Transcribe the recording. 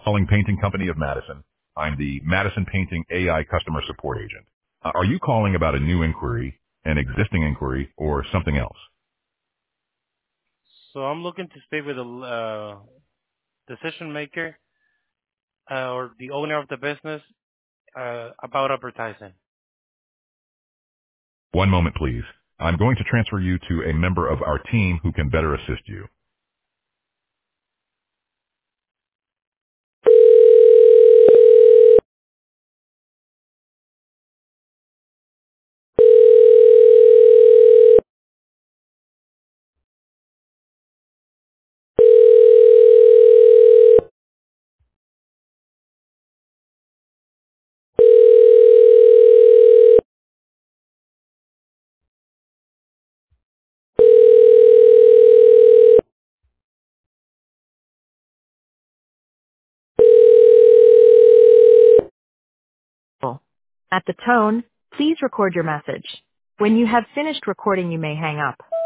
Calling Painting Company of Madison. I'm the Madison Painting AI customer support agent. Are you calling about a new inquiry, an existing inquiry, or something else? So I'm looking to speak with the decision maker or the owner of the business about advertising. One moment, please. I'm going to transfer you to a member of our team who can better assist you. At the tone, please record your message. When you have finished recording, you may hang up.